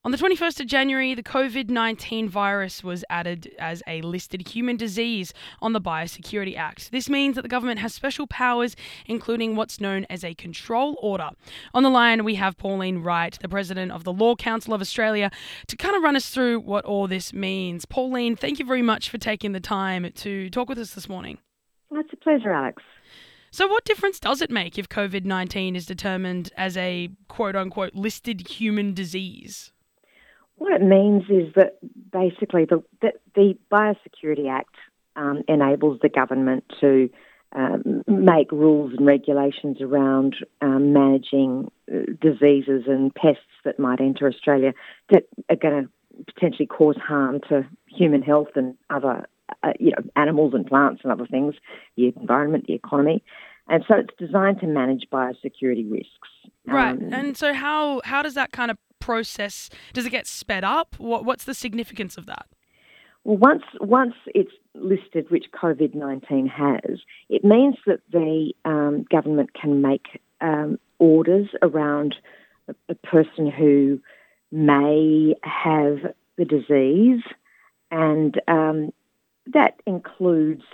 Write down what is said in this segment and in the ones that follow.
On the 21st of January, the COVID-19 virus was added as a listed human disease on the Biosecurity Act. This means that the government has special powers, including what's known as a control order. On the line, we have Pauline Wright, the president of the Law Council of Australia, to kind of run us through what all this means. Pauline, thank you very much for taking the time to talk with us this morning. It's a pleasure, Alex. So what difference does it make if COVID-19 is determined as a quote-unquote listed human disease? What it means is that basically the Biosecurity Act enables the government to make rules and regulations around managing diseases and pests that might enter Australia that are going to potentially cause harm to human health and other animals and plants and other things, the environment, the economy. And so it's designed to manage biosecurity risks. Right. And so how does that kind of process, does it get sped up? What's the significance of that? Well, once it's listed, which COVID-19 has, it means that the government can make orders around a person who may have the disease, and that includes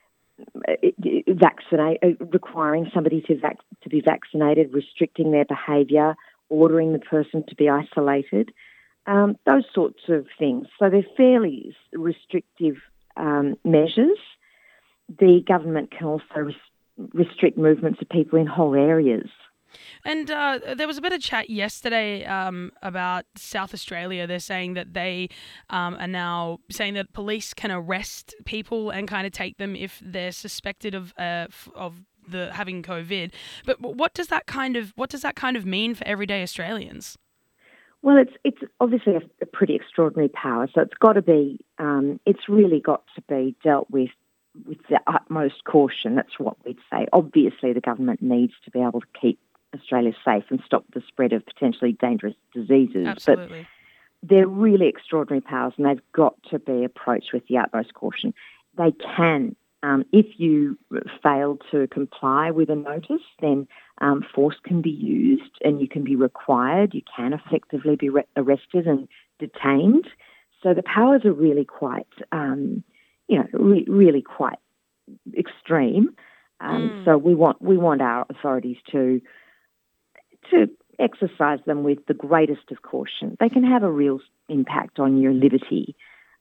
requiring somebody to be vaccinated, restricting their behaviour, ordering the person to be isolated, those sorts of things. So they're fairly restrictive measures. The government can also restrict movements of people in whole areas. And there was a bit of chat yesterday about South Australia. They're saying that they are now saying that police can arrest people and kind of take them if they're suspected of having COVID. But what does that kind of mean for everyday Australians? Well, it's obviously a pretty extraordinary power. So it's got to be, it's really got to be dealt with the utmost caution. That's what we'd say. Obviously, the government needs to be able to keep Australia safe and stop the spread of potentially dangerous diseases. Absolutely. But they're really extraordinary powers, and they've got to be approached with the utmost caution. They can, if you fail to comply with a notice, then force can be used and you can be required. You can effectively be arrested and detained. So the powers are really quite, really quite extreme. So we want our authorities to exercise them with the greatest of caution. They can have a real impact on your liberty.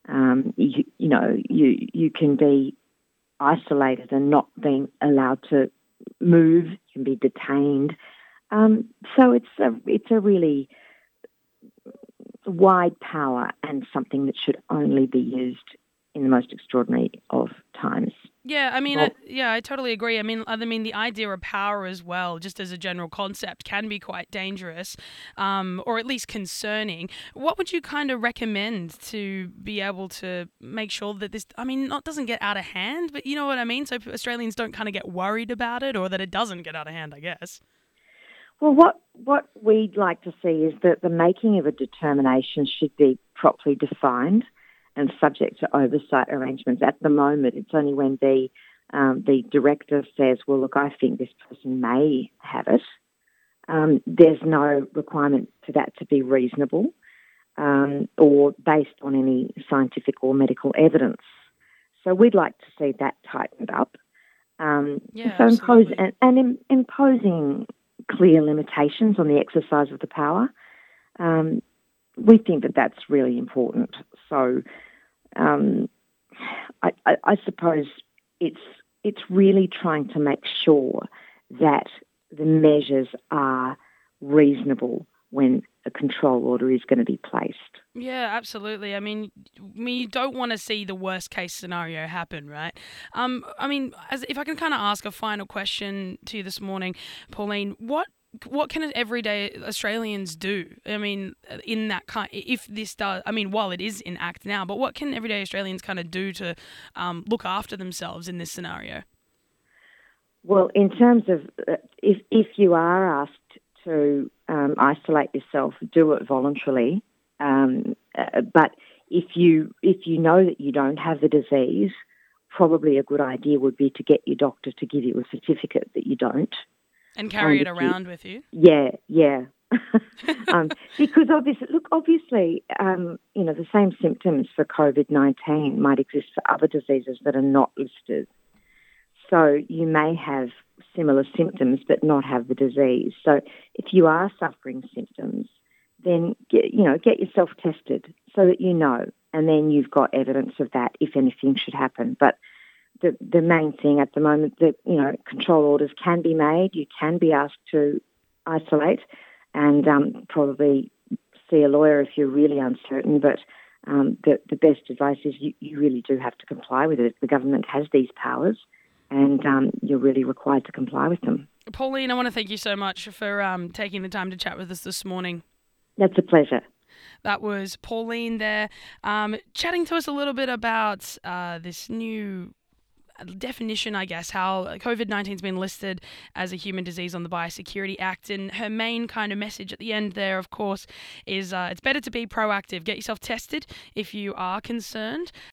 You can be isolated and not being allowed to move. You can be detained. So it's a really wide power and something that should only be used in the most extraordinary of times. Yeah, I totally agree. I mean, the idea of power as well, just as a general concept, can be quite dangerous, or at least concerning. What would you kind of recommend to be able to make sure that this, not doesn't get out of hand, but you know what I mean? So Australians don't kind of get worried about it, or that it doesn't get out of hand, I guess. Well, what we'd like to see is that the making of a determination should be properly defined and subject to oversight arrangements. At the moment, it's only when the director says, well, look, I think this person may have it. There's no requirement for that to be reasonable or based on any scientific or medical evidence. So we'd like to see that tightened up. Imposing clear limitations on the exercise of the power. We think that that's really important. So I suppose it's really trying to make sure that the measures are reasonable when a control order is going to be placed. Yeah, absolutely. You don't want to see the worst case scenario happen, right? If I can kind of ask a final question to you this morning, Pauline, what can everyday Australians do? In that kind, if this does, while it is in act now, but what can everyday Australians kind of do to look after themselves in this scenario? Well, in terms of if you are asked to isolate yourself, do it voluntarily. But if you know that you don't have the disease, probably a good idea would be to get your doctor to give you a certificate that you don't. And carry it around with you? Yeah. Because obviously, the same symptoms for COVID-19 might exist for other diseases that are not listed. So you may have similar symptoms but not have the disease. So if you are suffering symptoms, then get yourself tested so that you know, and then you've got evidence of that if anything should happen. But the main thing at the moment, control orders can be made. You can be asked to isolate and probably see a lawyer if you're really uncertain. But the best advice is you really do have to comply with it. The government has these powers, and you're really required to comply with them. Pauline, I want to thank you so much for taking the time to chat with us this morning. That's a pleasure. That was Pauline there, chatting to us a little bit about this new definition, I guess, how COVID-19 has been listed as a human disease on the Biosecurity Act. And her main kind of message at the end there, of course, is it's better to be proactive. Get yourself tested if you are concerned.